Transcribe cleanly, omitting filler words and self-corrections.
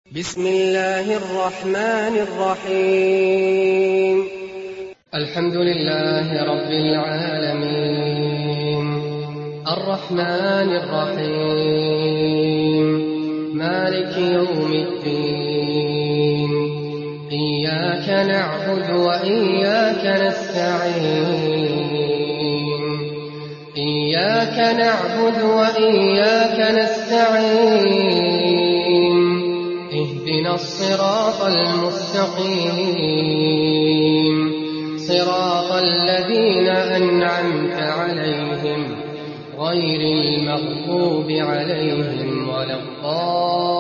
بسم الله الرحمن الرحيم. الحمد لله رب العالمين، الرحمن الرحيم، مالك يوم الدين. إياك نعبد وإياك نستعين، إياك نعبد وإياك نستعين. اهدنا الصراط المستقيم، صراط الذين أنعمت عليهم غير المغضوب عليهم ولا الضالين.